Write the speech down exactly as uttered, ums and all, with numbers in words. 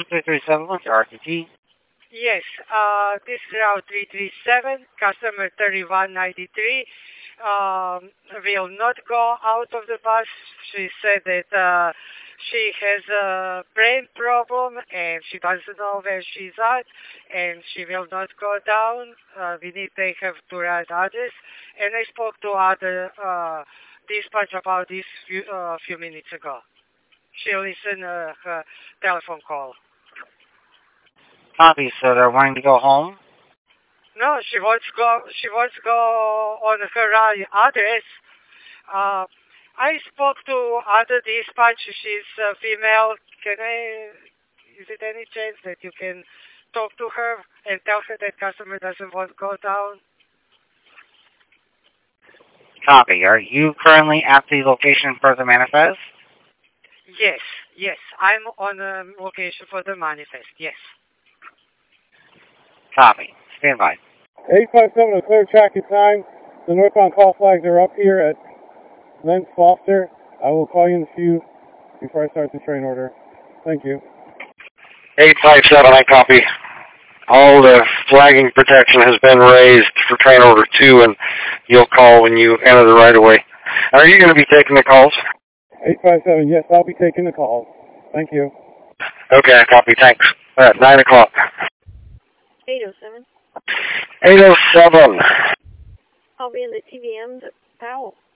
three three seven, what's your R T T? Yes, uh, this is route three three seven, customer thirty-one ninety-three. Um, will not go out of the bus. She said that uh, she has a brain problem and she doesn't know where she's at, and she will not go down. Uh, we need to take her to right address. And I spoke to other uh, dispatch about this few, uh, few minutes ago. She listened uh, her telephone call. Copy, so they're wanting to go home? No, she wants to go. She wants to go on her address. Uh, I spoke to other dispatch. She's a female. Can I? Is it any chance that you can talk to her and tell her that customer doesn't want to go down? Copy. Are you currently at the location for the manifest? Yes, yes. I'm on the location for the manifest. Yes. Copy. Stand by. eight five seven, a clear tracking time. The northbound call flags are up here at Lens Foster. I will call you in a few before I start the train order. Thank you. eight five seven, I copy. All the flagging protection has been raised for train order two, and you'll call when you enter the right-of-way. Are you going to be taking the calls? eight five seven, yes, I'll be taking the calls. Thank you. Okay, I copy. Thanks. All right, nine o'clock. eight oh seven. eight oh seven. I'll be in the T V M, the Powell.